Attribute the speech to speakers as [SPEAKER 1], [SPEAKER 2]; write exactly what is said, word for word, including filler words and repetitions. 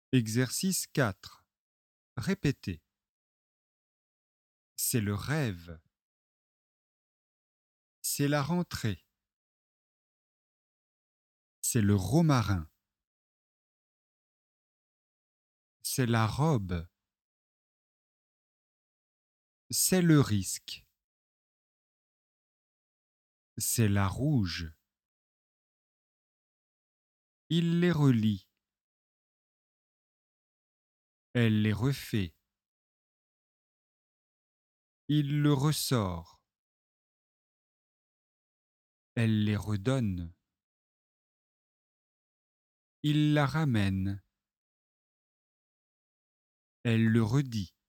[SPEAKER 1] Exercice quatre. Répétez. C'est le rêve. C'est la rentrée. C'est le romarin. C'est la robe. C'est le risque. C'est la rouge. Il les relie. Elle les refait. Il le ressort. Elle les redonne. Il la ramène. Elle le redit.